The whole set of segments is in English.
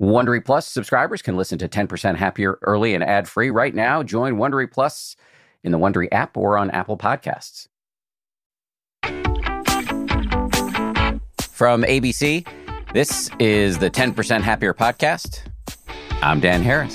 Wondery Plus subscribers can listen to 10% Happier early and ad-free right now. Join Wondery Plus in the Wondery app or on Apple Podcasts. From ABC, this is the 10% Happier podcast. I'm Dan Harris.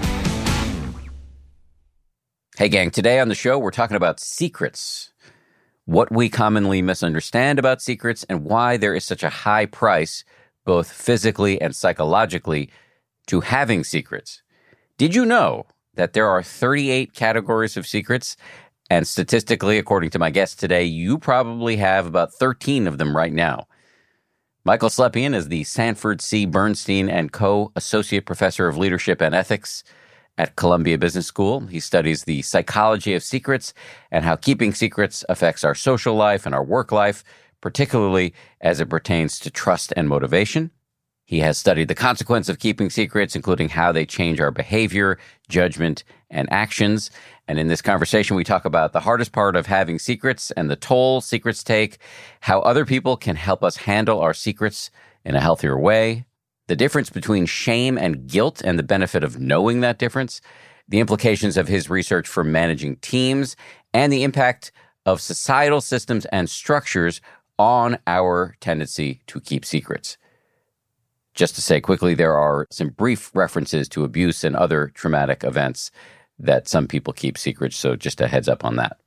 Hey, gang. Today on the show, we're talking about secrets, what we commonly misunderstand about secrets, and why there is such a high price, both physically and psychologically, to having secrets. Did you know that there are 38 categories of secrets? And statistically, according to my guest today, you probably have about 13 of them right now. Michael Slepian is the Sanford C. Bernstein and Co-Associate Professor of Leadership and Ethics at Columbia Business School. He studies the psychology of secrets and how keeping secrets affects our social life and our work life, particularly as it pertains to trust and motivation. He has studied the consequence of keeping secrets, including how they change our behavior, judgment, and actions. And in this conversation, we talk about the hardest part of having secrets and the toll secrets take, how other people can help us handle our secrets in a healthier way, the difference between shame and guilt and the benefit of knowing that difference, the implications of his research for managing teams, and the impact of societal systems and structures on our tendency to keep secrets. Just to say quickly, there are some brief references to abuse and other traumatic events that some people keep secrets, so just a heads up on that.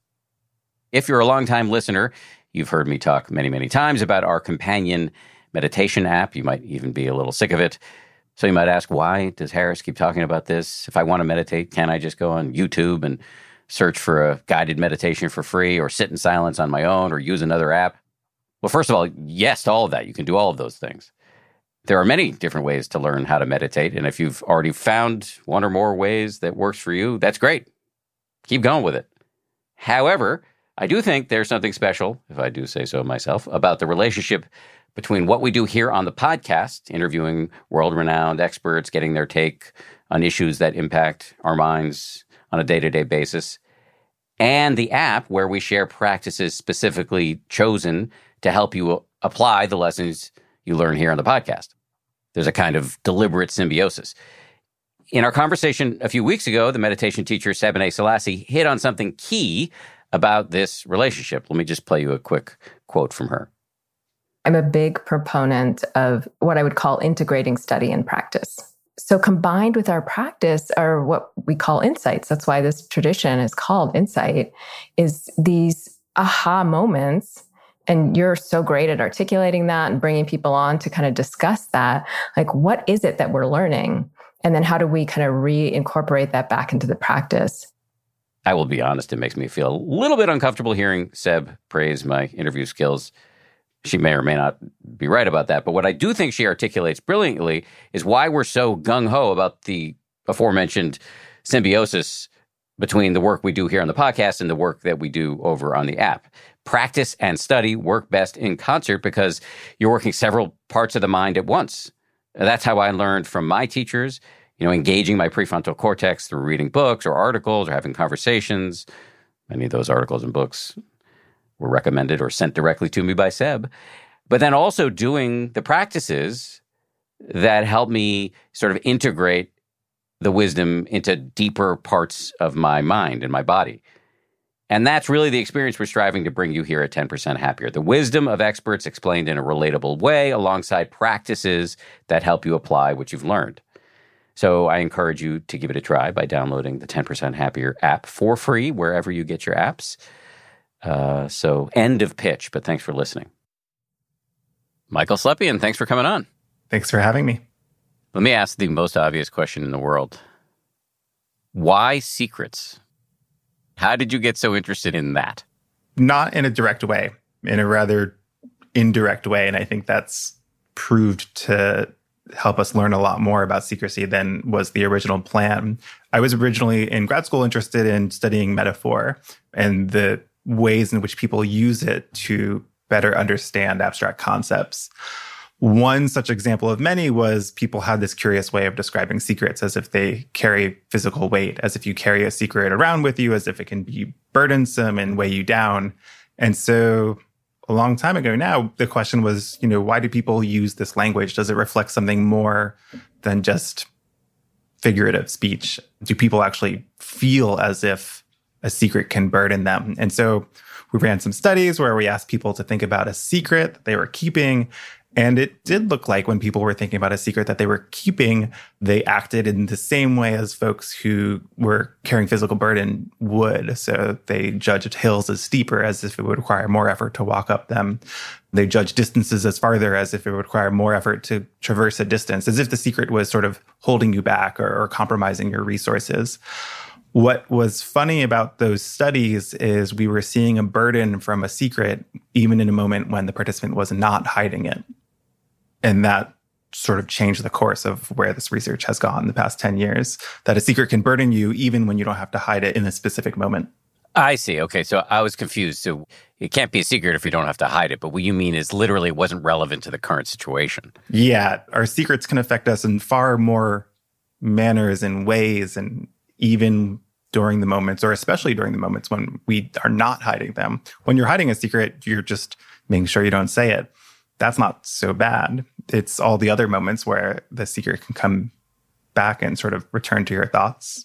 If you're a longtime listener, you've heard me talk many, many times about our companion meditation app. You might even be a little sick of it. So you might ask, why does Harris keep talking about this? If I want to meditate, can I just go on YouTube and search for a guided meditation for free, or sit in silence on my own, or use another app? Well, first of all, yes to all of that. You can do all of those things. There are many different ways to learn how to meditate. And if you've already found one or more ways that works for you, that's great. Keep going with it. However, I do think there's something special, if I do say so myself, about the relationship between what we do here on the podcast, interviewing world-renowned experts, getting their take on issues that impact our minds on a day-to-day basis, and the app where we share practices specifically chosen to help you apply the lessons you learn here on the podcast. There's a kind of deliberate symbiosis. In our conversation a few weeks ago, the meditation teacher Sebene Selassie hit on something key about this relationship. Let me just play you a quick quote from her. I'm a big proponent of what I would call integrating study and practice. So combined with our practice are what we call insights. That's why this tradition is called insight, is these aha moments. And you're so great at articulating that and bringing people on to kind of discuss that. Like, what is it that we're learning? And then how do we kind of reincorporate that back into the practice? I will be honest, it makes me feel a little bit uncomfortable hearing Seb praise my interview skills. She may or may not be right about that. But what I do think she articulates brilliantly is why we're so gung-ho about the aforementioned symbiosis between the work we do here on the podcast and the work that we do over on the app. Practice and study work best in concert because you're working several parts of the mind at once. That's how I learned from my teachers, engaging my prefrontal cortex through reading books or articles or having conversations. Many of those articles and books were recommended or sent directly to me by Seb. But then also doing the practices that help me sort of integrate the wisdom into deeper parts of my mind and my body. And that's really the experience we're striving to bring you here at 10% Happier. The wisdom of experts explained in a relatable way alongside practices that help you apply what you've learned. So I encourage you to give it a try by downloading the 10% Happier app for free wherever you get your apps. So end of pitch, but thanks for listening. Michael Slepian, thanks for coming on. Thanks for having me. Let me ask the most obvious question in the world. Why secrets? How did you get so interested in that? Not in a direct way, in a rather indirect way. And I think that's proved to help us learn a lot more about secrecy than was the original plan. I was originally in grad school interested in studying metaphor and the ways in which people use it to better understand abstract concepts. One such example of many was people had this curious way of describing secrets as if they carry physical weight, as if you carry a secret around with you, as if it can be burdensome and weigh you down. And so a long time ago now, the question was, why do people use this language? Does it reflect something more than just figurative speech? Do people actually feel as if a secret can burden them? And so we ran some studies where we asked people to think about a secret that they were keeping. And it did look like when people were thinking about a secret that they were keeping, they acted in the same way as folks who were carrying physical burden would. So they judged hills as steeper, as if it would require more effort to walk up them. They judged distances as farther, as if it would require more effort to traverse a distance, as if the secret was sort of holding you back or compromising your resources. What was funny about those studies is we were seeing a burden from a secret, even in a moment when the participant was not hiding it. And that sort of changed the course of where this research has gone in the past 10 years, that a secret can burden you even when you don't have to hide it in a specific moment. I see. Okay, so I was confused. So it can't be a secret if you don't have to hide it. But what you mean is literally it wasn't relevant to the current situation. Yeah, our secrets can affect us in far more manners and ways, and even during the moments, or especially during the moments when we are not hiding them. When you're hiding a secret, you're just making sure you don't say it. That's not so bad. It's all the other moments where the secret can come back and sort of return to your thoughts.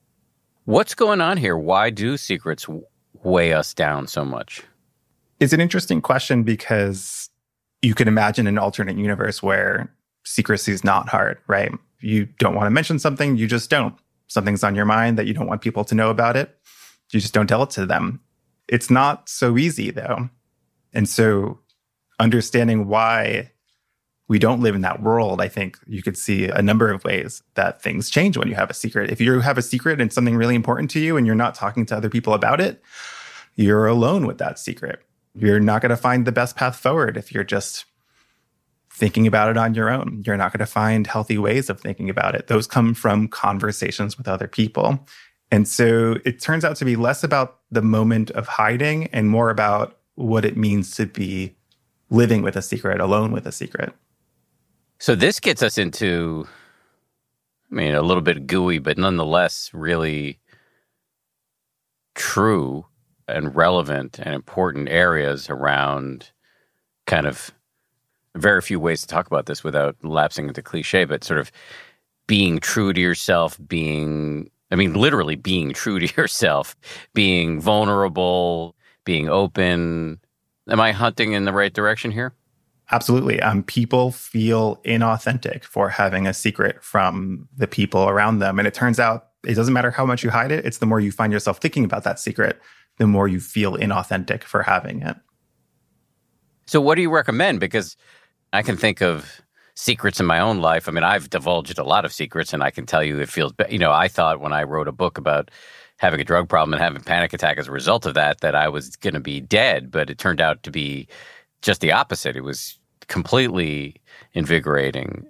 What's going on here? Why do secrets weigh us down so much? It's an interesting question because you can imagine an alternate universe where secrecy is not hard, right? You don't want to mention something, you just don't. Something's on your mind that you don't want people to know about it, you just don't tell it to them. It's not so easy, though. And so understanding why we don't live in that world, I think you could see a number of ways that things change when you have a secret. If you have a secret and something really important to you and you're not talking to other people about it, you're alone with that secret. You're not going to find the best path forward if you're just thinking about it on your own. You're not going to find healthy ways of thinking about it. Those come from conversations with other people. And so it turns out to be less about the moment of hiding and more about what it means to be living with a secret, alone with a secret. So this gets us into, a little bit gooey, but nonetheless really true and relevant and important areas around kind of very few ways to talk about this without lapsing into cliche, but sort of being true to yourself, literally being true to yourself, being vulnerable, being open. Am I hunting in the right direction here? Absolutely. People feel inauthentic for having a secret from the people around them. And it turns out it doesn't matter how much you hide it. It's the more you find yourself thinking about that secret, the more you feel inauthentic for having it. So what do you recommend? Because I can think of secrets in my own life. I've divulged a lot of secrets, and I can tell you it feels, I thought when I wrote a book about having a drug problem and having a panic attack as a result of that I was going to be dead, but it turned out to be just the opposite. It was completely invigorating.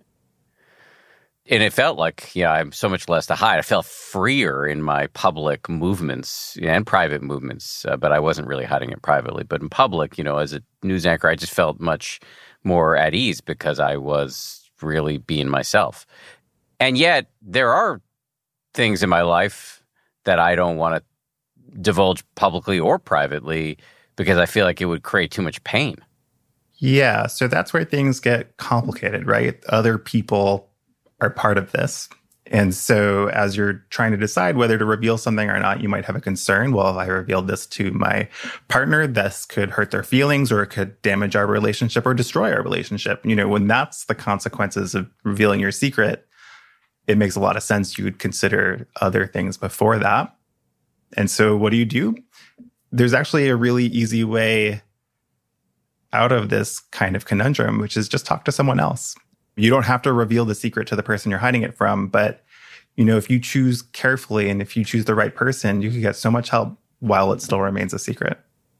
And it felt like, I'm so much less to hide. I felt freer in my public movements and private movements, but I wasn't really hiding it privately. But in public, as a news anchor, I just felt much more at ease because I was really being myself. And yet, there are things in my life that I don't want to divulge publicly or privately because I feel like it would create too much pain. Yeah, so that's where things get complicated, right? Other people are part of this. And so as you're trying to decide whether to reveal something or not, you might have a concern. Well, if I revealed this to my partner, this could hurt their feelings or it could damage our relationship or destroy our relationship. When that's the consequences of revealing your secret, it makes a lot of sense you would consider other things before that. And so what do? There's actually a really easy way out of this kind of conundrum, which is just talk to someone else. You don't have to reveal the secret to the person you're hiding it from, but if you choose carefully and if you choose the right person, you can get so much help while it still remains a secret.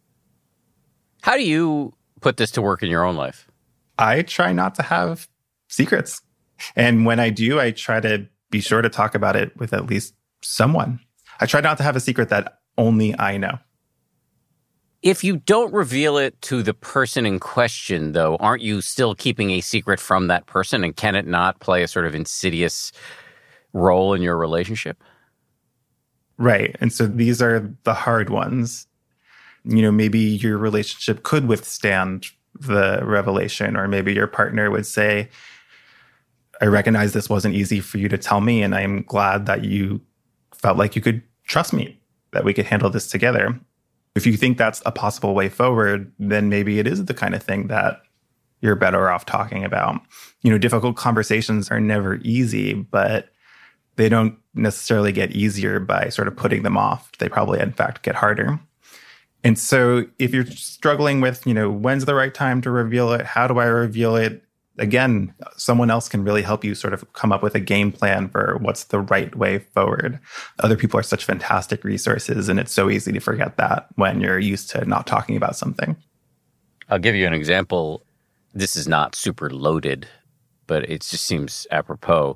How do you put this to work in your own life? I try not to have secrets. And when I do, I try to be sure to talk about it with at least someone. I try not to have a secret that only I know. If you don't reveal it to the person in question, though, aren't you still keeping a secret from that person? And can it not play a sort of insidious role in your relationship? Right. And so these are the hard ones. Maybe your relationship could withstand the revelation, or maybe your partner would say, I recognize this wasn't easy for you to tell me, and I'm glad that you felt like you could trust me, that we could handle this together. If you think that's a possible way forward, then maybe it is the kind of thing that you're better off talking about. Difficult conversations are never easy, but they don't necessarily get easier by sort of putting them off. They probably, in fact, get harder. And so if you're struggling with, when's the right time to reveal it? How do I reveal it? Again, someone else can really help you sort of come up with a game plan for what's the right way forward. Other people are such fantastic resources, and it's so easy to forget that when you're used to not talking about something. I'll give you an example. This is not super loaded, but it just seems apropos.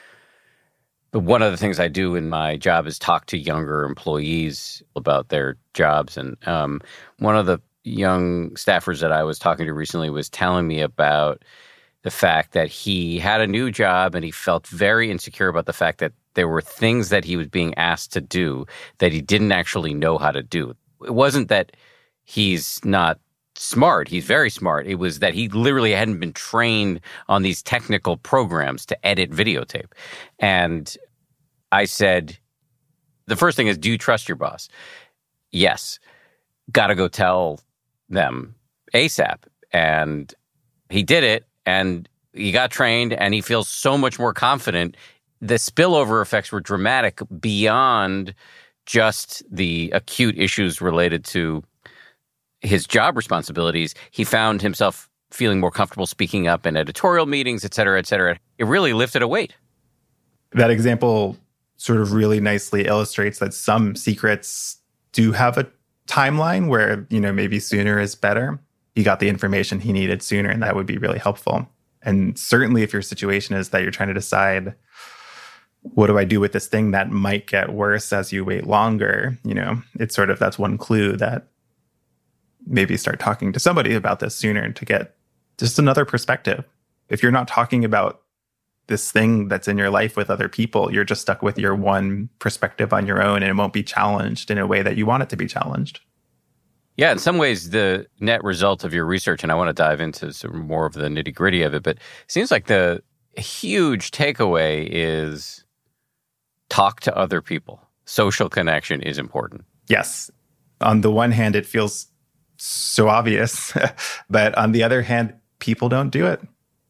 But one of the things I do in my job is talk to younger employees about their jobs. And one of the young staffers that I was talking to recently was telling me about the fact that he had a new job and he felt very insecure about the fact that there were things that he was being asked to do that he didn't actually know how to do. It wasn't that he's not smart. He's very smart. It was that he literally hadn't been trained on these technical programs to edit videotape. And I said, the first thing is, do you trust your boss? Yes. Got to go tell them ASAP. And he did it, and he got trained, and he feels so much more confident. The spillover effects were dramatic beyond just the acute issues related to his job responsibilities. He found himself feeling more comfortable speaking up in editorial meetings, et cetera, et cetera. It really lifted a weight. That example sort of really nicely illustrates that some secrets do have a timeline where, maybe sooner is better. He got the information he needed sooner, and that would be really helpful. And certainly if your situation is that you're trying to decide, what do I do with this thing that might get worse as you wait longer? It's sort of, that's one clue that maybe start talking to somebody about this sooner to get just another perspective. If you're not talking about this thing that's in your life with other people, you're just stuck with your one perspective on your own, and it won't be challenged in a way that you want it to be challenged. Yeah, in some ways, the net result of your research, and I want to dive into some more of the nitty-gritty of it, but it seems like the huge takeaway is talk to other people. Social connection is important. Yes. On the one hand, it feels so obvious, but on the other hand, people don't do it.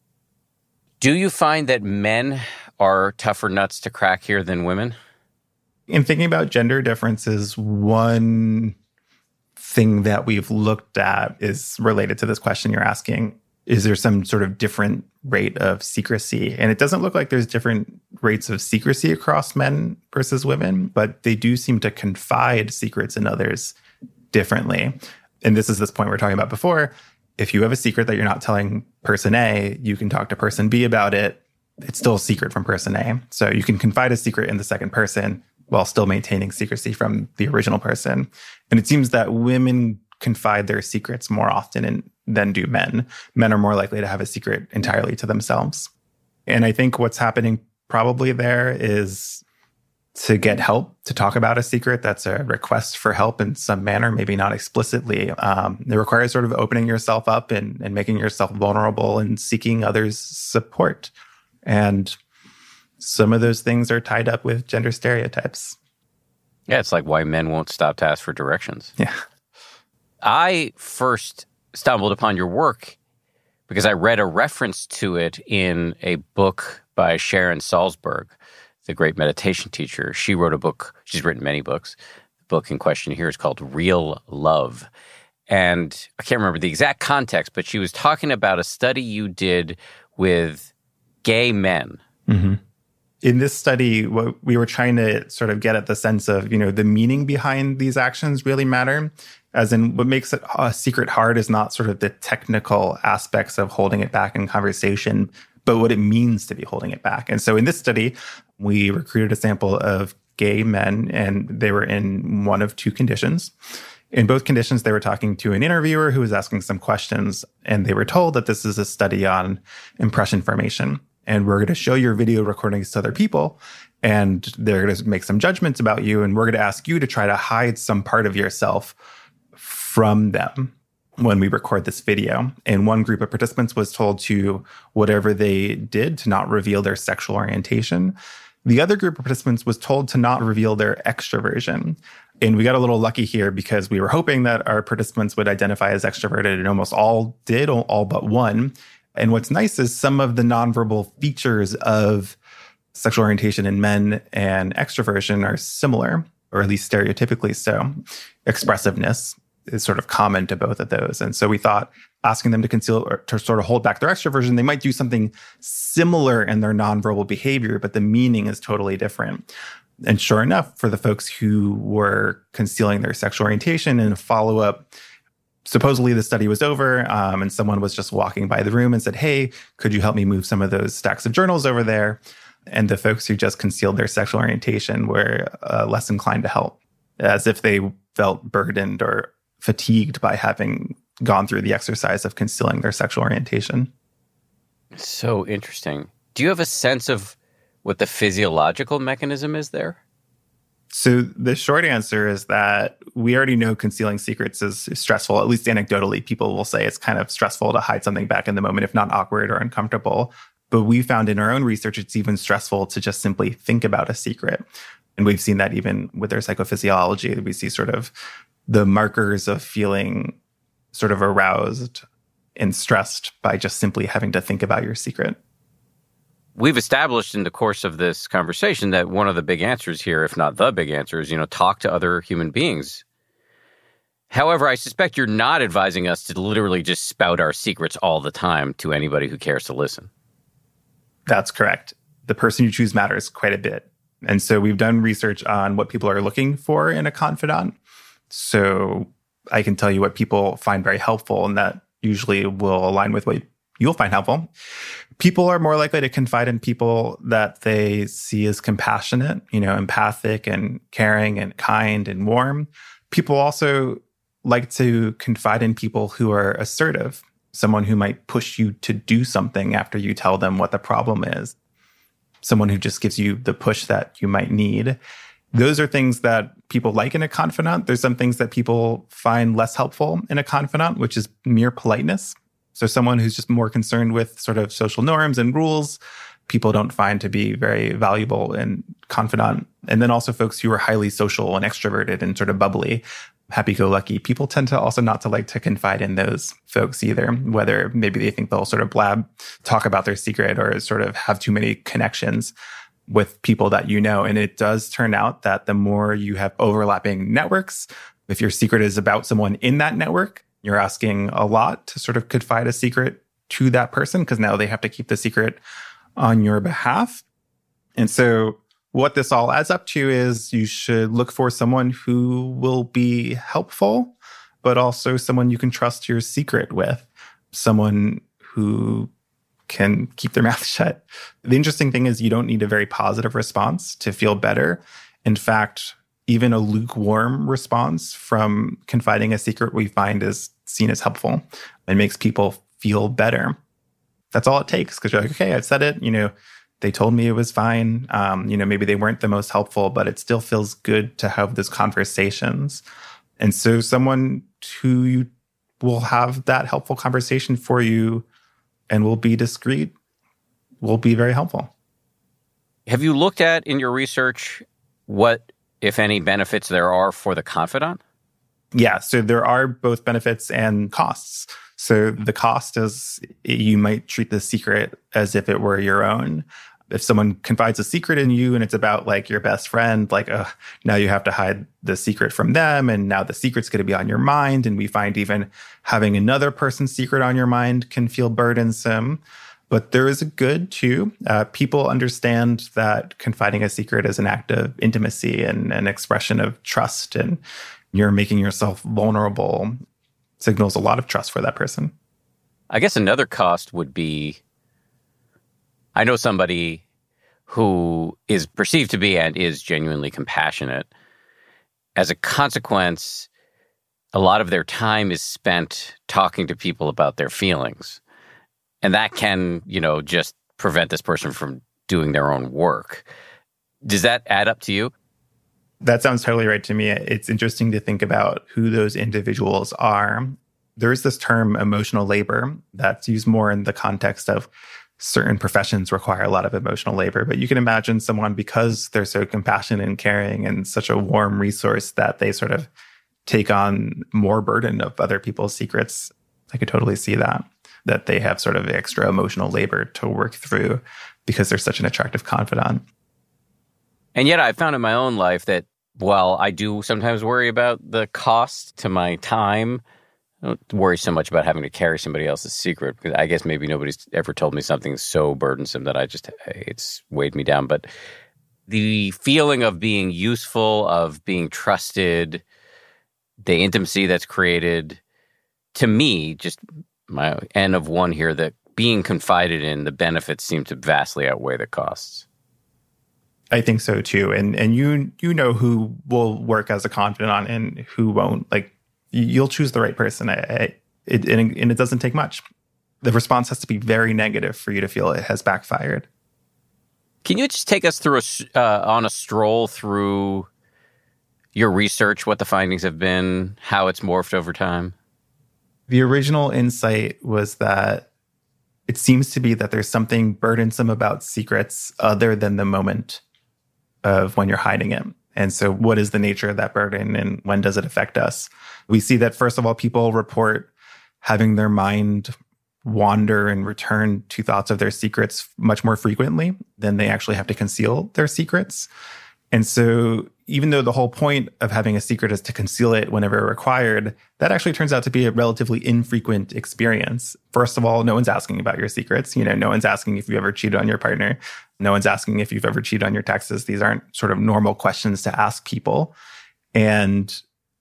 Do you find that men are tougher nuts to crack here than women? In thinking about gender differences, one thing that we've looked at is related to this question you're asking. Is there some sort of different rate of secrecy? And it doesn't look like there's different rates of secrecy across men versus women, but they do seem to confide secrets in others differently. And this is this point we were talking about before. If you have a secret that you're not telling person A, you can talk to person B about it. It's still a secret from person A. So you can confide a secret in the second person while still maintaining secrecy from the original person. And it seems that women confide their secrets more often than do men. Men are more likely to have a secret entirely to themselves. And I think what's happening probably there is to get help, to talk about a secret that's a request for help in some manner, maybe not explicitly. It requires sort of opening yourself up and making yourself vulnerable and seeking others' support. And some of those things are tied up with gender stereotypes. Yeah, it's like why men won't stop to ask for directions. Yeah. I first stumbled upon your work because I read a reference to it in a book by Sharon Salzberg, the great meditation teacher. She wrote a book. She's written many books. The book in question here is called Real Love. And I can't remember the exact context, but she was talking about a study you did with gay men. Mm-hmm. In this study, what we were trying to sort of get at the sense of, the meaning behind these actions really matter. As in, what makes a secret hard is not sort of the technical aspects of holding it back in conversation, but what it means to be holding it back. And so in this study, we recruited a sample of gay men, and they were in one of two conditions. In both conditions, they were talking to an interviewer who was asking some questions, and they were told that this is a study on impression formation. And we're going to show your video recordings to other people, and they're going to make some judgments about you, and we're going to ask you to try to hide some part of yourself from them. when we record this video. And one group of participants was told to whatever they did to not reveal their sexual orientation. The other group of participants was told to not reveal their extroversion. And we got a little lucky here because we were hoping that our participants would identify as extroverted, and almost all did, all but one. And what's nice is some of the nonverbal features of sexual orientation in men and extroversion are similar, or at least stereotypically so. Expressiveness is sort of common to both of those. And so we thought asking them to conceal or to sort of hold back their extroversion, they might do something similar in their nonverbal behavior, but the meaning is totally different. And sure enough, for the folks who were concealing their sexual orientation in a follow-up, supposedly the study was over and someone was just walking by the room and said, hey, could you help me move some of those stacks of journals over there? And the folks who just concealed their sexual orientation were less inclined to help, as if they felt burdened or fatigued by having gone through the exercise of concealing their sexual orientation. So interesting. Do you have a sense of what the physiological mechanism is there? So the short answer is that we already know concealing secrets is stressful. At least anecdotally, people will say it's kind of stressful to hide something back in the moment, if not awkward or uncomfortable. But we found in our own research, it's even stressful to just simply think about a secret. And we've seen that even with our psychophysiology. We see sort of the markers of feeling sort of aroused and stressed by just simply having to think about your secret. We've established in the course of this conversation that one of the big answers here, if not the big answer, is, talk to other human beings. However, I suspect you're not advising us to literally just spout our secrets all the time to anybody who cares to listen. That's correct. The person you choose matters quite a bit. And so we've done research on what people are looking for in a confidant. So I can tell you what people find very helpful, and that usually will align with what you'll find helpful. People are more likely to confide in people that they see as compassionate, empathic and caring and kind and warm. People also like to confide in people who are assertive, someone who might push you to do something after you tell them what the problem is, someone who just gives you the push that you might need. Those are things that people like in a confidant. There's some things that people find less helpful in a confidant, which is mere politeness. So someone who's just more concerned with sort of social norms and rules, people don't find to be very valuable in confidant. And then also folks who are highly social and extroverted and sort of bubbly, happy-go-lucky, people tend to also not to like to confide in those folks either, whether maybe they think they'll sort of talk about their secret or sort of have too many connections with people that you know. And it does turn out that the more you have overlapping networks, if your secret is about someone in that network, you're asking a lot to sort of confide a secret to that person because now they have to keep the secret on your behalf. And so what this all adds up to is you should look for someone who will be helpful, but also someone you can trust your secret with, someone who can keep their mouth shut. The interesting thing is you don't need a very positive response to feel better. In fact, even a lukewarm response from confiding a secret we find is seen as helpful. It makes people feel better. That's all it takes because you're like, okay, I've said it. They told me it was fine. Maybe they weren't the most helpful, but it still feels good to have those conversations. And so someone who will have that helpful conversation for you and will be discreet will be very helpful. Have you looked at in your research what, if any, benefits there are for the confidant? Yeah, so there are both benefits and costs. So the cost is you might treat the secret as if it were your own. If someone confides a secret in you and it's about like your best friend, now you have to hide the secret from them. And now the secret's going to be on your mind. And we find even having another person's secret on your mind can feel burdensome. But there is a good too. People understand that confiding a secret is an act of intimacy and an expression of trust. And you're making yourself vulnerable signals a lot of trust for that person. I guess another cost would be, I know somebody who is perceived to be and is genuinely compassionate. As a consequence, a lot of their time is spent talking to people about their feelings. And that can, just prevent this person from doing their own work. Does that add up to you? That sounds totally right to me. It's interesting to think about who those individuals are. There is this term emotional labor that's used more in the context of certain professions require a lot of emotional labor. But you can imagine someone, because they're so compassionate and caring and such a warm resource, that they sort of take on more burden of other people's secrets. I could totally see that they have sort of extra emotional labor to work through because they're such an attractive confidant. And yet I found in my own life that while I do sometimes worry about the cost to my time, I don't worry so much about having to carry somebody else's secret, because I guess maybe nobody's ever told me something so burdensome that it's weighed me down. But the feeling of being useful, of being trusted, the intimacy that's created, to me, just my N of one here, that being confided in, the benefits seem to vastly outweigh the costs. I think so too. And you know who will work as a confidant and who won't. Like, you'll choose the right person. It doesn't take much. The response has to be very negative for you to feel it has backfired. Can you just take us through on a stroll through your research, what the findings have been, how it's morphed over time? The original insight was that it seems to be that there's something burdensome about secrets other than the moment of when you're hiding it. And so what is the nature of that burden and when does it affect us? We see that, first of all, people report having their mind wander and return to thoughts of their secrets much more frequently than they actually have to conceal their secrets. And so even though the whole point of having a secret is to conceal it whenever required, that actually turns out to be a relatively infrequent experience. First of all, no one's asking about your secrets. No one's asking if you ever cheated on your partner. No one's asking if you've ever cheated on your taxes. These aren't sort of normal questions to ask people. And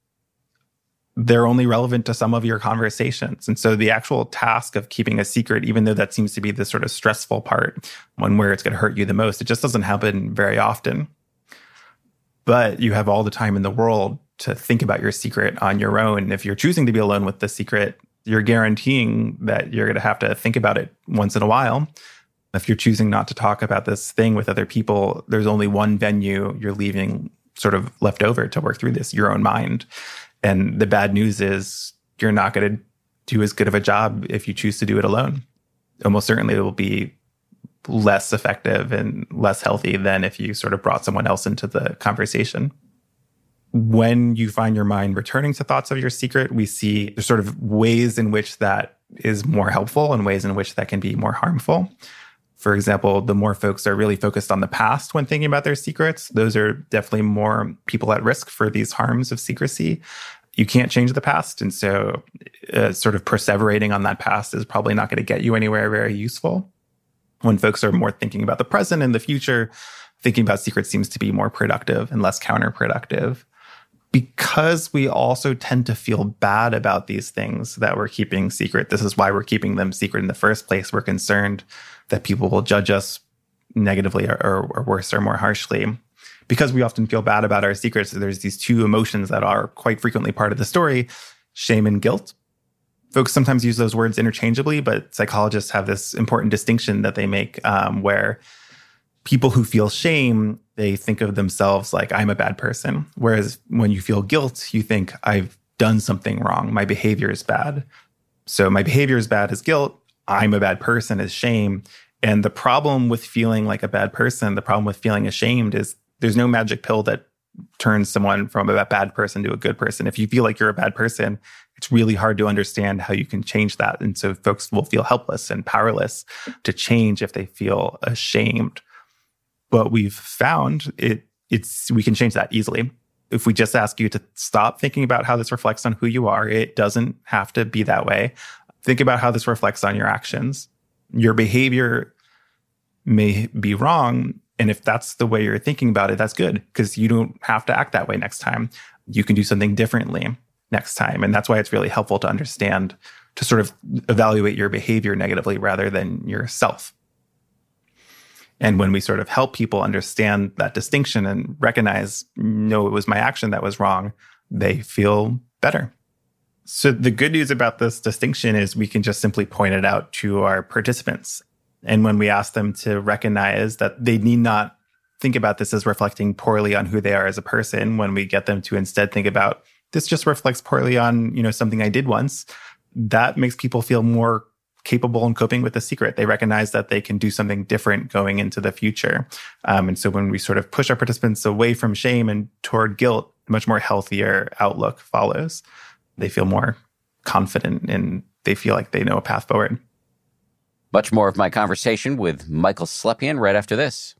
they're only relevant to some of your conversations. And so the actual task of keeping a secret, even though that seems to be the sort of stressful part, one where it's going to hurt you the most, it just doesn't happen very often. But you have all the time in the world to think about your secret on your own. If you're choosing to be alone with the secret, you're guaranteeing that you're going to have to think about it once in a while. If you're choosing not to talk about this thing with other people, there's only one venue you're leaving sort of left over to work through this, your own mind. And the bad news is you're not going to do as good of a job if you choose to do it alone. Almost certainly it will be less effective and less healthy than if you sort of brought someone else into the conversation. When you find your mind returning to thoughts of your secret, we see there's sort of ways in which that is more helpful and ways in which that can be more harmful. For example, the more folks are really focused on the past when thinking about their secrets, those are definitely more people at risk for these harms of secrecy. You can't change the past. And so sort of perseverating on that past is probably not going to get you anywhere very useful. When folks are more thinking about the present and the future, thinking about secrets seems to be more productive and less counterproductive. Because we also tend to feel bad about these things that we're keeping secret. This is why we're keeping them secret in the first place. We're concerned that people will judge us negatively or worse or more harshly. Because we often feel bad about our secrets, there's these two emotions that are quite frequently part of the story, shame and guilt. Folks sometimes use those words interchangeably, but psychologists have this important distinction that they make where people who feel shame, they think of themselves like, I'm a bad person. Whereas when you feel guilt, you think, I've done something wrong. My behavior is bad. So my behavior is bad as guilt. I'm a bad person as shame. And the problem with feeling like a bad person, the problem with feeling ashamed is there's no magic pill that turns someone from a bad person to a good person. If you feel like you're a bad person, it's really hard to understand how you can change that. And so folks will feel helpless and powerless to change if they feel ashamed. But we've found we can change that easily. If we just ask you to stop thinking about how this reflects on who you are, it doesn't have to be that way. Think about how this reflects on your actions. Your behavior may be wrong. And if that's the way you're thinking about it, that's good, because you don't have to act that way next time. You can do something differently next time. And that's why it's really helpful to understand, to sort of evaluate your behavior negatively rather than yourself. And when we sort of help people understand that distinction and recognize, no, it was my action that was wrong, they feel better. So the good news about this distinction is we can just simply point it out to our participants. And when we ask them to recognize that they need not think about this as reflecting poorly on who they are as a person, when we get them to instead think about, this just reflects poorly on, something I did once, that makes people feel more capable in coping with the secret. They recognize that they can do something different going into the future. And so when we sort of push our participants away from shame and toward guilt, a much more healthier outlook follows. They feel more confident and they feel like they know a path forward. Much more of my conversation with Michael Slepian right after this.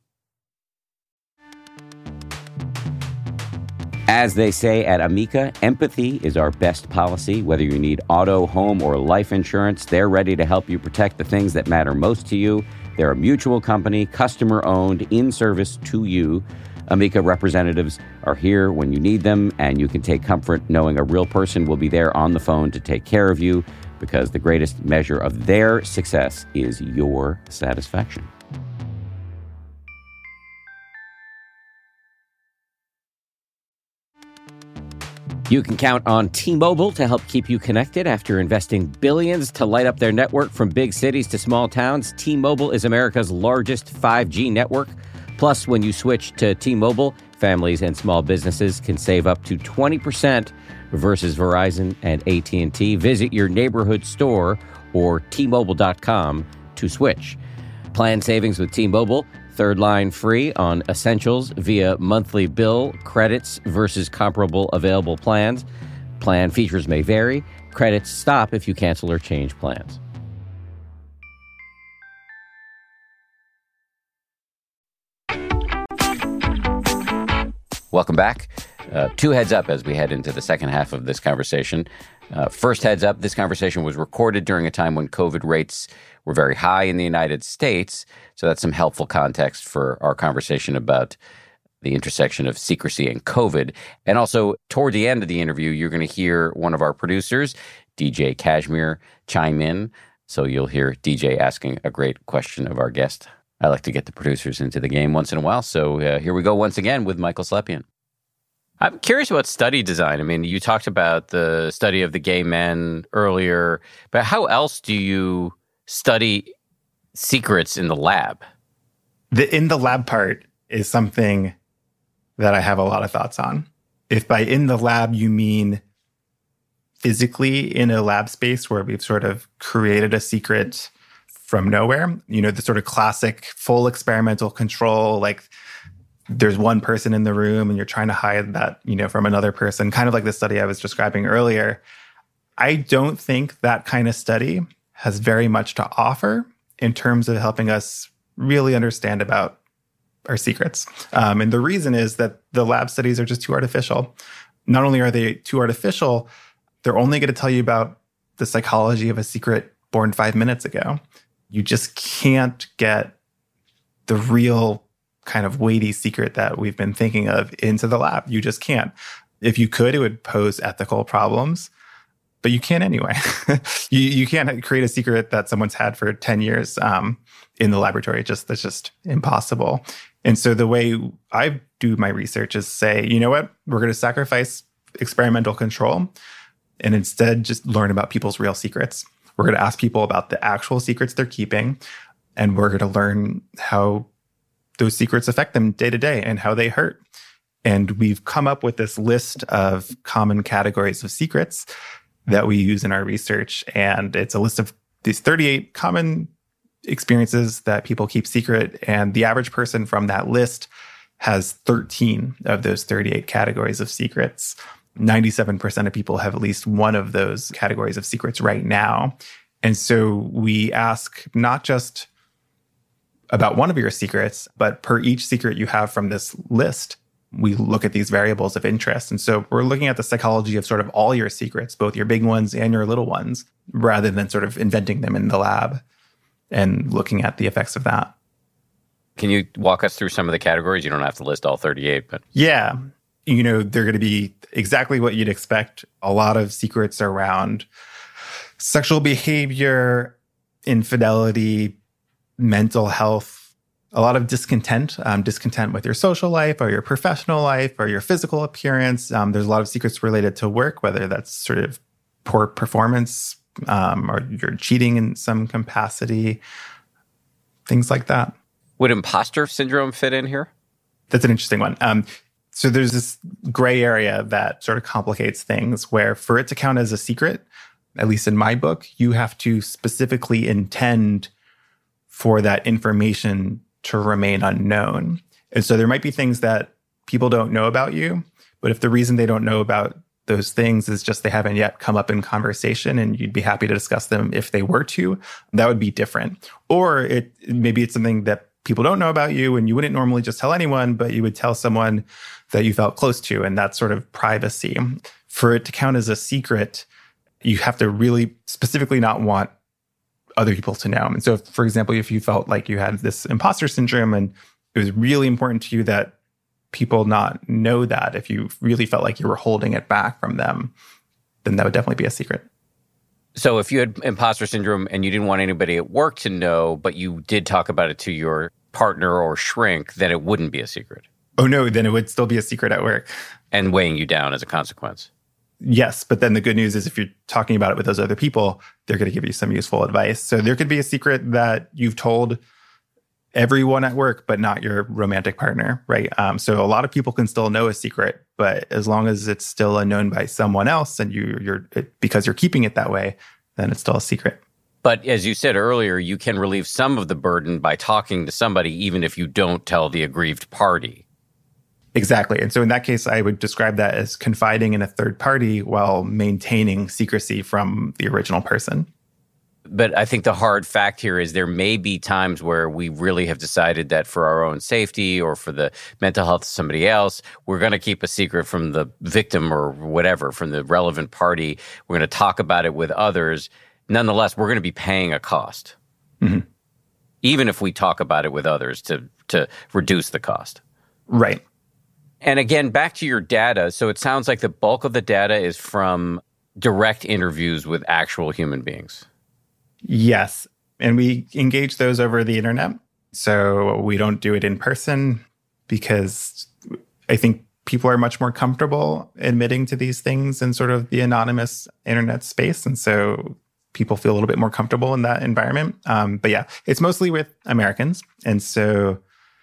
As they say at Amica, empathy is our best policy. Whether you need auto, home, or life insurance, they're ready to help you protect the things that matter most to you. They're a mutual company, customer-owned, in service to you. Amica representatives are here when you need them, and you can take comfort knowing a real person will be there on the phone to take care of you, because the greatest measure of their success is your satisfaction. You can count on T-Mobile to help keep you connected after investing billions to light up their network from big cities to small towns. T-Mobile is America's largest 5G network. Plus, when you switch to T-Mobile, families and small businesses can save up to 20% versus Verizon and AT&T. Visit your neighborhood store or T-Mobile.com to switch. Plan savings with T-Mobile. Third line free on essentials via monthly bill, credits versus comparable available plans. Plan features may vary. Credits stop if you cancel or change plans. Welcome back. Two heads up as we head into the second half of this conversation. First heads up, this conversation was recorded during a time when COVID rates were very high in the United States. So that's some helpful context for our conversation about the intersection of secrecy and COVID. And also, toward the end of the interview, you're going to hear one of our producers, DJ Kashmir, chime in. So you'll hear DJ asking a great question of our guest. I like to get the producers into the game once in a while. So here we go once again with Michael Slepian. I'm curious about study design. I mean, you talked about the study of the gay men earlier, but how else do you study secrets in the lab? The in the lab part is something that I have a lot of thoughts on. If by in the lab you mean physically in a lab space where we've sort of created a secret from nowhere, you know, the sort of classic full experimental control, like there's one person in the room and you're trying to hide that, you know, from another person, kind of like the study I was describing earlier. I don't think that kind of study has very much to offer in terms of helping us really understand about our secrets. And the reason is that the lab studies are just too artificial. Not only are they too artificial, they're only going to tell you about the psychology of a secret born 5 minutes ago. You just can't get the real kind of weighty secret that we've been thinking of into the lab. You just can't. If you could, it would pose ethical problems, but you can't anyway. you can't create a secret that someone's had for 10 years in the laboratory. That's just impossible. And so the way I do my research is say, you know what, we're going to sacrifice experimental control and instead just learn about people's real secrets. We're going to ask people about the actual secrets they're keeping, and we're going to learn how those secrets affect them day to day and how they hurt. And we've come up with this list of common categories of secrets that we use in our research. And it's a list of these 38 common experiences that people keep secret. And the average person from that list has 13 of those 38 categories of secrets. 97% of people have at least one of those categories of secrets right now. And so we ask not just about one of your secrets, but per each secret you have from this list, we look at these variables of interest. And so we're looking at the psychology of sort of all your secrets, both your big ones and your little ones, rather than sort of inventing them in the lab and looking at the effects of that. Can you walk us through some of the categories? You don't have to list all 38, but... Yeah. You know, they're going to be exactly what you'd expect. A lot of secrets around sexual behavior, infidelity, mental health, a lot of discontent with your social life or your professional life or your physical appearance. There's a lot of secrets related to work, whether that's sort of poor performance or you're cheating in some capacity, things like that. Would imposter syndrome fit in here? That's an interesting one. So there's this gray area that sort of complicates things where for it to count as a secret, at least in my book, you have to specifically intend for that information to remain unknown. And so there might be things that people don't know about you, but if the reason they don't know about those things is just they haven't yet come up in conversation and you'd be happy to discuss them if they were to, that would be different. Or maybe it's something that people don't know about you and you wouldn't normally just tell anyone, but you would tell someone that you felt close to, and that's sort of privacy. For it to count as a secret, you have to really specifically not want other people to know. And so, for example, if you felt like you had this imposter syndrome and it was really important to you that people not know that, if you really felt like you were holding it back from them, then that would definitely be a secret. So if you had imposter syndrome and you didn't want anybody at work to know, but you did talk about it to your partner or shrink, then it wouldn't be a secret. Oh, no, then it would still be a secret at work. And weighing you down as a consequence. Yes, but then the good news is if you're talking about it with those other people, they're going to give you some useful advice. So there could be a secret that you've told everyone at work, but not your romantic partner, right? So a lot of people can still know a secret, but as long as it's still known by someone else and because you're keeping it that way, then it's still a secret. But as you said earlier, you can relieve some of the burden by talking to somebody, even if you don't tell the aggrieved party. Exactly. And so in that case, I would describe that as confiding in a third party while maintaining secrecy from the original person. But I think the hard fact here is there may be times where we really have decided that for our own safety or for the mental health of somebody else, we're going to keep a secret from the victim or whatever, from the relevant party. We're going to talk about it with others. Nonetheless, we're going to be paying a cost, even if we talk about it with others to reduce the cost. Right. And again, back to your data. So it sounds like the bulk of the data is from direct interviews with actual human beings. Yes. And we engage those over the internet. So we don't do it in person because I think people are much more comfortable admitting to these things in sort of the anonymous internet space. And so people feel a little bit more comfortable in that environment. But yeah, it's mostly with Americans. And so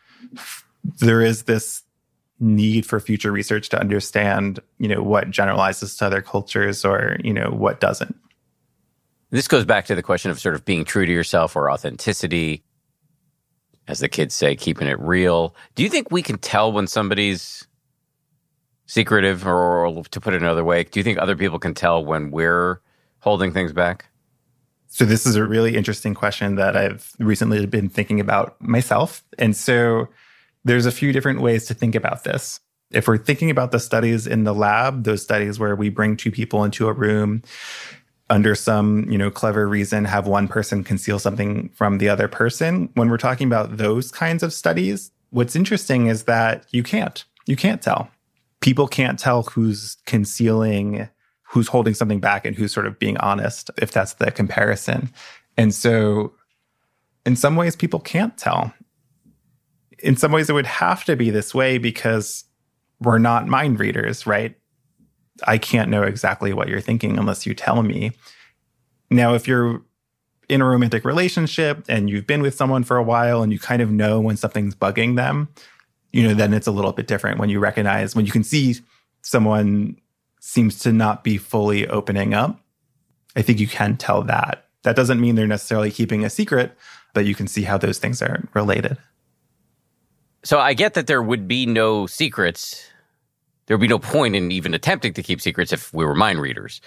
there is this need for future research to understand, what generalizes to other cultures or, what doesn't. This goes back to the question of sort of being true to yourself or authenticity. As the kids say, keeping it real. Do you think we can tell when somebody's secretive, or to put it another way, do you think other people can tell when we're holding things back? So this is a really interesting question that I've recently been thinking about myself. And so there's a few different ways to think about this. If we're thinking about the studies in the lab, those studies where we bring two people into a room under some, clever reason, have one person conceal something from the other person. When we're talking about those kinds of studies, what's interesting is that you can't tell. People can't tell who's concealing, who's holding something back, and who's sort of being honest, if that's the comparison. And so in some ways, people can't tell. In some ways, it would have to be this way because we're not mind readers, right? I can't know exactly what you're thinking unless you tell me. Now, if you're in a romantic relationship and you've been with someone for a while and you kind of know when something's bugging them, then it's a little bit different when you can see someone seems to not be fully opening up. I think you can tell that. That doesn't mean they're necessarily keeping a secret, but you can see how those things are related. So I get that there would be no secrets. There would be no point in even attempting to keep secrets if we were mind readers.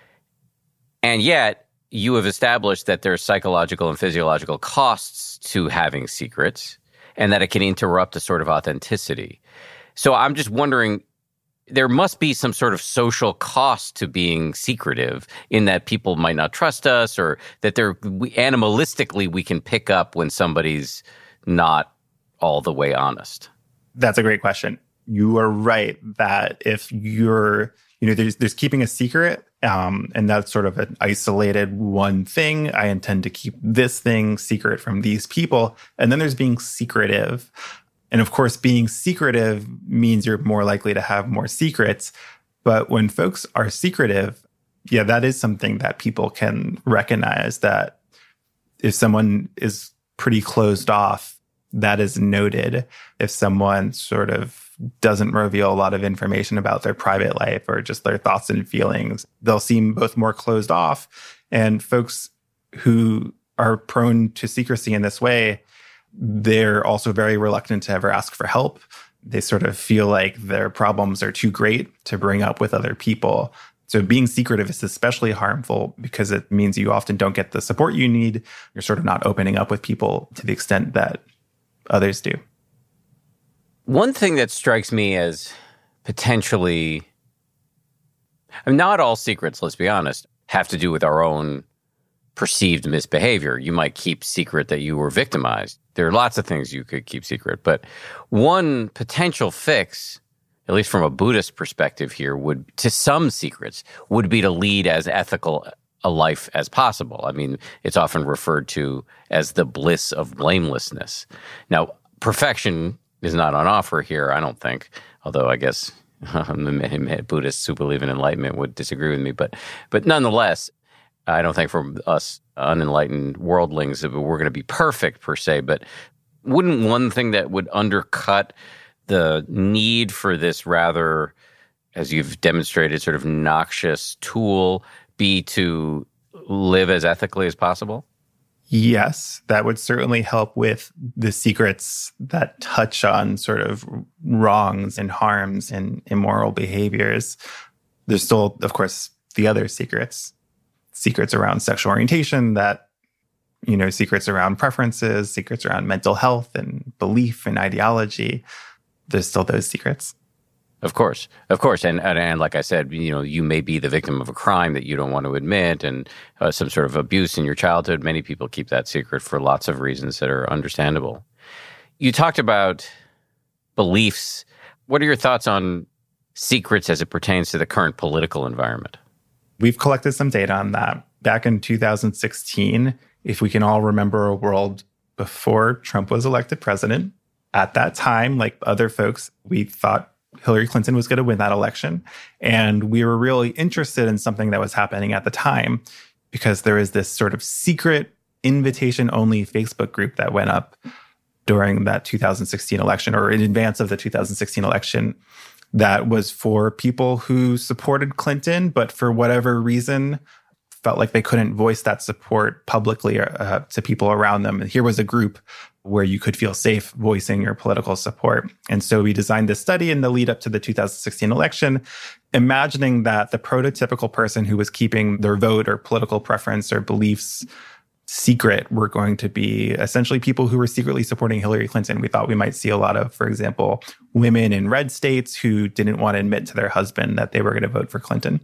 And yet, you have established that there are psychological and physiological costs to having secrets and that it can interrupt a sort of authenticity. So I'm just wondering, there must be some sort of social cost to being secretive in that people might not trust us, or that animalistically we can pick up when somebody's not all the way honest. That's a great question. You are right that if you're, there's keeping a secret, and that's sort of an isolated one thing. I intend to keep this thing secret from these people. And then there's being secretive. And of course, being secretive means you're more likely to have more secrets. But when folks are secretive, yeah, that is something that people can recognize, that if someone is pretty closed off, that is noted. If someone sort of doesn't reveal a lot of information about their private life or just their thoughts and feelings. They'll seem both more closed off, and folks who are prone to secrecy in this way, they're also very reluctant to ever ask for help. They sort of feel like their problems are too great to bring up with other people. So being secretive is especially harmful because it means you often don't get the support you need. You're sort of not opening up with people to the extent that others do. One thing that strikes me as potentially, not all secrets, let's be honest, have to do with our own perceived misbehavior. You might keep secret that you were victimized. There are lots of things you could keep secret, but one potential fix, at least from a Buddhist perspective here, to some secrets, would be to lead as ethical a life as possible. I mean, it's often referred to as the bliss of blamelessness. Now, perfection is not on offer here, I don't think, although I guess Buddhists who believe in enlightenment would disagree with me. But nonetheless, I don't think for us unenlightened worldlings that we're going to be perfect per se, but wouldn't one thing that would undercut the need for this rather, as you've demonstrated, sort of noxious tool be to live as ethically as possible? Yes, that would certainly help with the secrets that touch on sort of wrongs and harms and immoral behaviors. There's still, of course, the other secrets around sexual orientation, secrets around preferences, secrets around mental health and belief and ideology. There's still those secrets. Of course. And like I said, you may be the victim of a crime that you don't want to admit and some sort of abuse in your childhood. Many people keep that secret for lots of reasons that are understandable. You talked about beliefs. What are your thoughts on secrets as it pertains to the current political environment? We've collected some data on that. Back in 2016, if we can all remember a world before Trump was elected president, at that time, like other folks, we thought Hillary Clinton was going to win that election. And we were really interested in something that was happening at the time because there was this sort of secret invitation-only Facebook group that went up during that 2016 election or in advance of the 2016 election that was for people who supported Clinton, but for whatever reason felt like they couldn't voice that support publicly to people around them. And here was a group where you could feel safe voicing your political support. And so we designed this study in the lead up to the 2016 election, imagining that the prototypical person who was keeping their vote or political preference or beliefs secret were going to be essentially people who were secretly supporting Hillary Clinton. We thought we might see a lot of, for example, women in red states who didn't want to admit to their husband that they were going to vote for Clinton.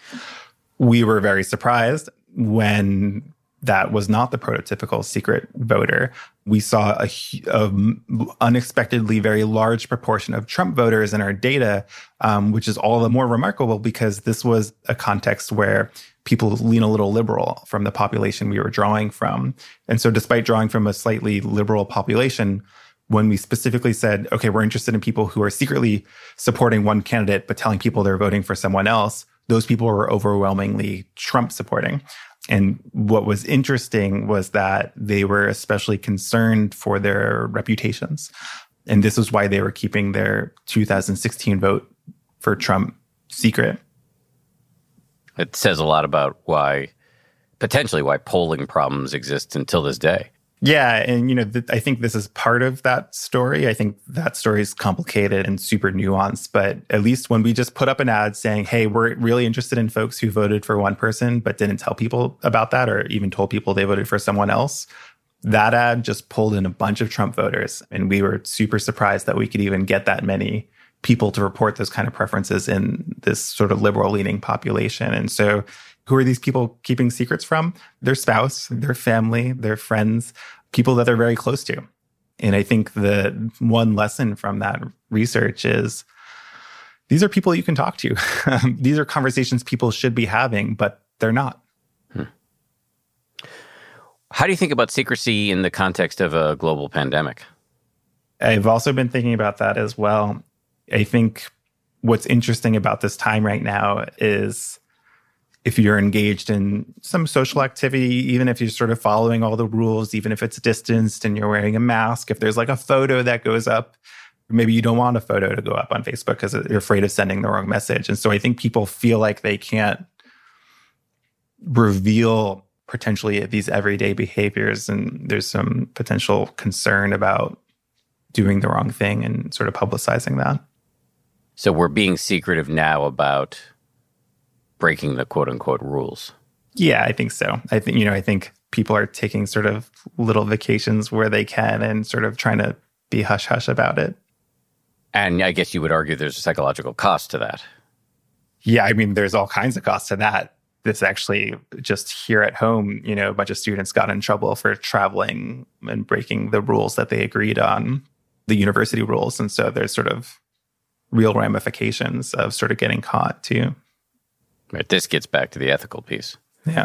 We were very surprised when that was not the prototypical secret voter. We saw a unexpectedly very large proportion of Trump voters in our data, which is all the more remarkable because this was a context where people lean a little liberal from the population we were drawing from. And so despite drawing from a slightly liberal population, when we specifically said, okay, we're interested in people who are secretly supporting one candidate but telling people they're voting for someone else, those people were overwhelmingly Trump supporting. And what was interesting was that they were especially concerned for their reputations. And this is why they were keeping their 2016 vote for Trump secret. It says a lot about potentially why polling problems exist until this day. Yeah. And, I think this is part of that story. I think that story is complicated and super nuanced. But at least when we just put up an ad saying, hey, we're really interested in folks who voted for one person but didn't tell people about that or even told people they voted for someone else, that ad just pulled in a bunch of Trump voters. And we were super surprised that we could even get that many people to report those kind of preferences in this sort of liberal-leaning population. And so who are these people keeping secrets from? Their spouse, their family, their friends, people that they're very close to. And I think the one lesson from that research is these are people you can talk to. These are conversations people should be having, but they're not. How do you think about secrecy in the context of a global pandemic? I've also been thinking about that as well. I think what's interesting about this time right now is if you're engaged in some social activity, even if you're sort of following all the rules, even if it's distanced and you're wearing a mask, if there's like a photo that goes up Maybe you don't want a photo to go up on Facebook because you're afraid of sending the wrong message. And so I think people feel like they can't reveal potentially these everyday behaviors, and there's some potential concern about doing the wrong thing and sort of publicizing that. So we're being secretive now about breaking the quote unquote rules. Yeah, I think so. I think people are taking sort of little vacations where they can and sort of trying to be hush hush about it. And I guess you would argue there's a psychological cost to that. Yeah, I mean, there's all kinds of costs to that. This actually, just here at home, a bunch of students got in trouble for traveling and breaking the rules that they agreed on, the university rules. And so there's sort of real ramifications of sort of getting caught too. Right. This gets back to the ethical piece. Yeah.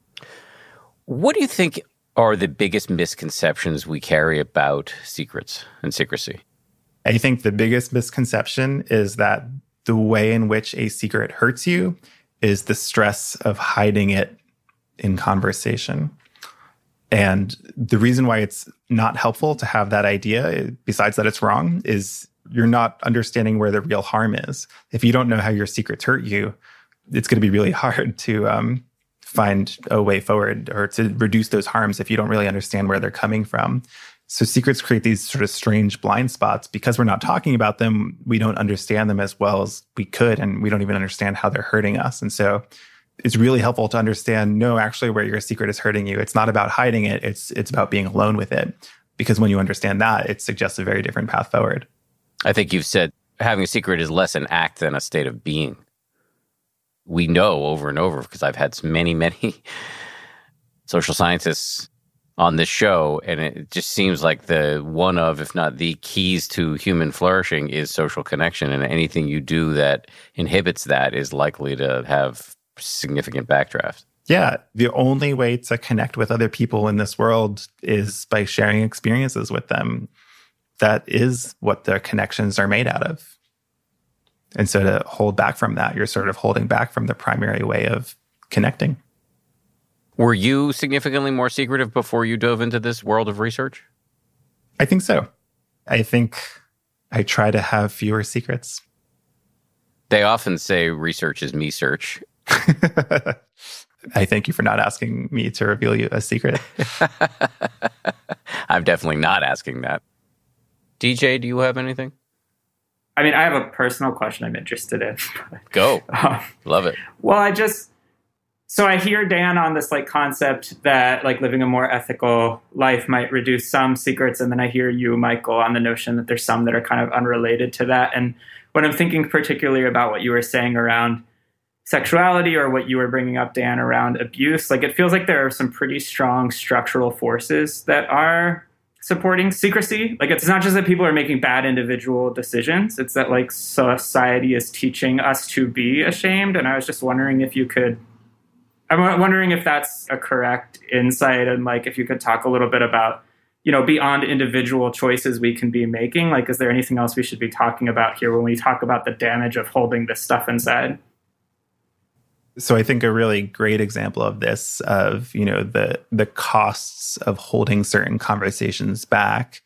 What do you think are the biggest misconceptions we carry about secrets and secrecy? I think the biggest misconception is that the way in which a secret hurts you is the stress of hiding it in conversation. And the reason why it's not helpful to have that idea, besides that it's wrong, is you're not understanding where the real harm is. If you don't know how your secrets hurt you, it's going to be really hard to find a way forward or to reduce those harms if you don't really understand where they're coming from. So secrets create these sort of strange blind spots. Because we're not talking about them, we don't understand them as well as we could, and we don't even understand how they're hurting us. And so it's really helpful to understand, no, actually where your secret is hurting you, it's not about hiding it, it's about being alone with it. Because when you understand that, it suggests a very different path forward. I think you've said having a secret is less an act than a state of being. We know over and over, because I've had many, many social scientists on this show, and it just seems like the one of, if not the keys to human flourishing is social connection, and anything you do that inhibits that is likely to have significant backdraft. Yeah, the only way to connect with other people in this world is by sharing experiences with them. That is what the connections are made out of. And so to hold back from that, you're sort of holding back from the primary way of connecting. Were you significantly more secretive before you dove into this world of research? I think so. I think I try to have fewer secrets. They often say research is me search. I thank you for not asking me to reveal you a secret. I'm definitely not asking that. DJ, do you have anything? I mean, I have a personal question I'm interested in. Go. Love it. Well, so I hear Dan on this concept that living a more ethical life might reduce some secrets. And then I hear you, Michael, on the notion that there's some that are kind of unrelated to that. And when I'm thinking particularly about what you were saying around sexuality, or what you were bringing up, Dan, around abuse, it feels like there are some pretty strong structural forces that are supporting secrecy. It's not just that people are making bad individual decisions. It's that society is teaching us to be ashamed. And I was just wondering I'm wondering if that's a correct insight, and if you could talk a little bit about, beyond individual choices we can be making, is there anything else we should be talking about here when we talk about the damage of holding this stuff inside? So I think a really great example of this, of, the costs of holding certain conversations back,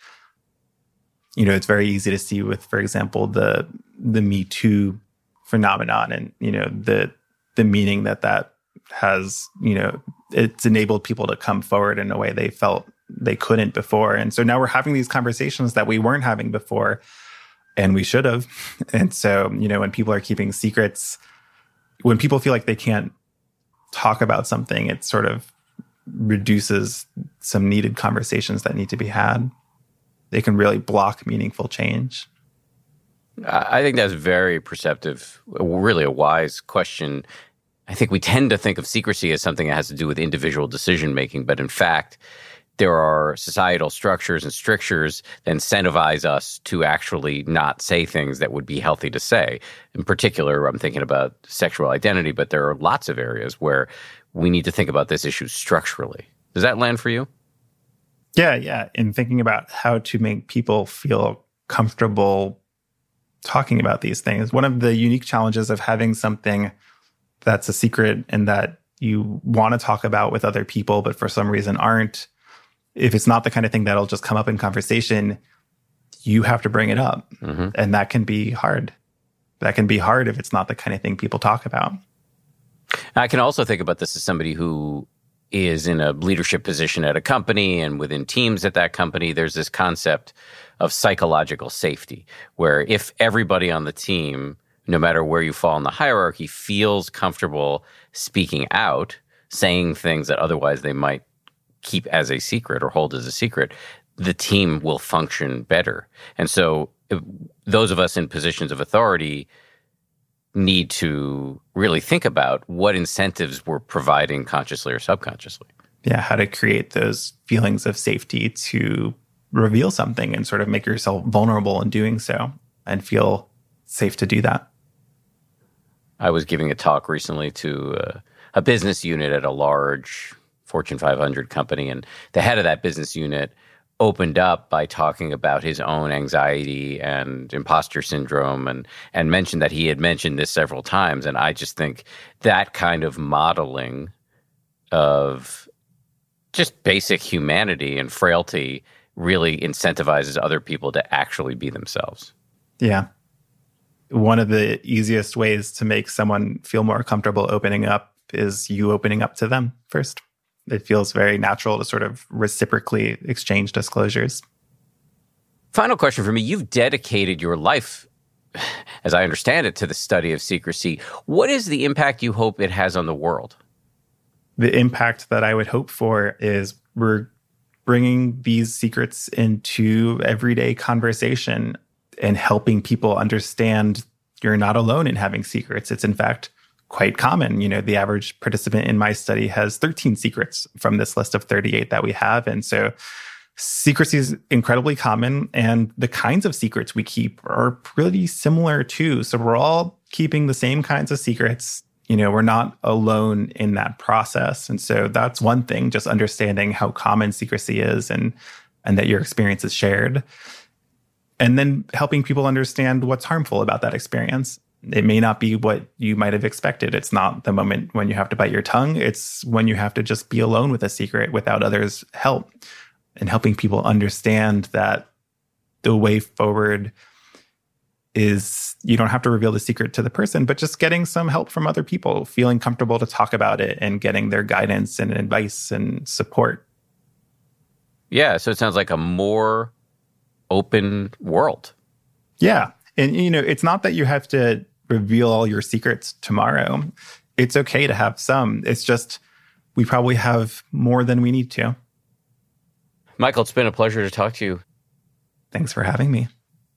it's very easy to see with, for example, the Me Too phenomenon, and, the meaning that has, it's enabled people to come forward in a way they felt they couldn't before. And so now we're having these conversations that we weren't having before, and we should have. And so, when people are keeping secrets, when people feel like they can't talk about something, it sort of reduces some needed conversations that need to be had. They can really block meaningful change. I think that's very perceptive, really a wise question. I think we tend to think of secrecy as something that has to do with individual decision-making, but in fact, there are societal structures and strictures that incentivize us to actually not say things that would be healthy to say. In particular, I'm thinking about sexual identity, but there are lots of areas where we need to think about this issue structurally. Does that land for you? Yeah. In thinking about how to make people feel comfortable talking about these things, one of the unique challenges of having something that's a secret and that you want to talk about with other people, but for some reason aren't, if it's not the kind of thing that'll just come up in conversation, you have to bring it up. Mm-hmm. And that can be hard. That can be hard if it's not the kind of thing people talk about. I can also think about this as somebody who is in a leadership position at a company, and within teams at that company, there's this concept of psychological safety, where if everybody on the team, no matter where you fall in the hierarchy, feels comfortable speaking out, saying things that otherwise they might keep as a secret or hold as a secret, the team will function better. And so those of us in positions of authority need to really think about what incentives we're providing consciously or subconsciously. Yeah, how to create those feelings of safety to reveal something and sort of make yourself vulnerable in doing so and feel safe to do that. I was giving a talk recently to a business unit at a large Fortune 500 company, and the head of that business unit opened up by talking about his own anxiety and imposter syndrome and mentioned that he had mentioned this several times. And I just think that kind of modeling of just basic humanity and frailty really incentivizes other people to actually be themselves. Yeah. One of the easiest ways to make someone feel more comfortable opening up is you opening up to them first. It feels very natural to sort of reciprocally exchange disclosures. Final question for me. You've dedicated your life, as I understand it, to the study of secrecy. What is the impact you hope it has on the world? The impact that I would hope for is we're bringing these secrets into everyday conversation and helping people understand you're not alone in having secrets. It's in fact quite common. You know, the average participant in my study has 13 secrets from this list of 38 that we have. And so secrecy is incredibly common, and the kinds of secrets we keep are pretty similar too. So we're all keeping the same kinds of secrets. You know, we're not alone in that process. And so that's one thing, just understanding how common secrecy is and that your experience is shared. And then helping people understand what's harmful about that experience. It may not be what you might have expected. It's not the moment when you have to bite your tongue. It's when you have to just be alone with a secret without others' help. And helping people understand that the way forward is you don't have to reveal the secret to the person, but just getting some help from other people, feeling comfortable to talk about it and getting their guidance and advice and support. Yeah, so it sounds like a more open world. Yeah. And, you know, it's not that you have to reveal all your secrets tomorrow. It's okay to have some. It's just we probably have more than we need to. Michael, it's been a pleasure to talk to you. Thanks for having me.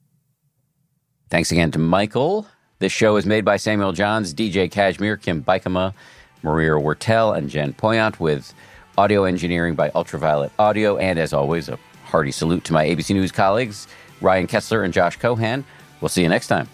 Thanks again to Michael. This show is made by Samuel Johns, DJ Kashmir, Kim Bikama, Maria Wertel, and Jen Poyant, with audio engineering by Ultraviolet Audio. And as always, a hearty salute to my ABC News colleagues, Ryan Kessler and Josh Cohan. We'll see you next time.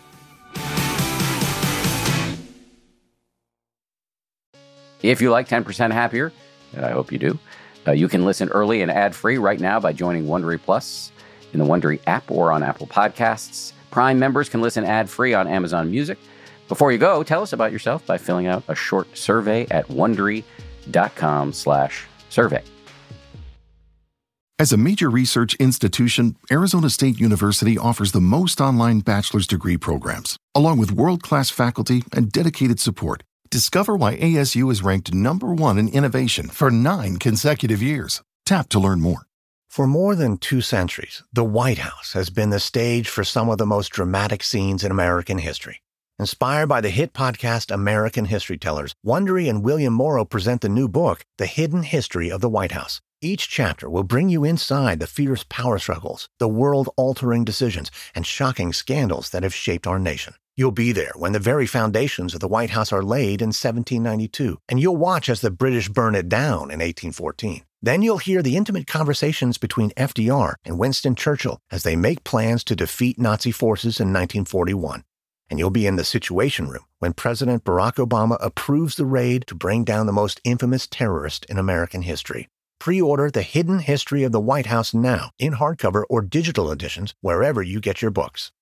If you like 10% Happier, and I hope you do, you can listen early and ad-free right now by joining Wondery Plus in the Wondery app or on Apple Podcasts. Prime members can listen ad-free on Amazon Music. Before you go, tell us about yourself by filling out a short survey at Wondery.com/survey. As a major research institution, Arizona State University offers the most online bachelor's degree programs, along with world-class faculty and dedicated support. Discover why ASU is ranked #1 in innovation for 9 consecutive years. Tap to learn more. For more than 2 centuries, the White House has been the stage for some of the most dramatic scenes in American history. Inspired by the hit podcast American History Tellers, Wondery and William Morrow present the new book, The Hidden History of the White House. Each chapter will bring you inside the fierce power struggles, the world-altering decisions, and shocking scandals that have shaped our nation. You'll be there when the very foundations of the White House are laid in 1792, and you'll watch as the British burn it down in 1814. Then you'll hear the intimate conversations between FDR and Winston Churchill as they make plans to defeat Nazi forces in 1941. And you'll be in the Situation Room when President Barack Obama approves the raid to bring down the most infamous terrorist in American history. Pre-order The Hidden History of the White House now in hardcover or digital editions wherever you get your books.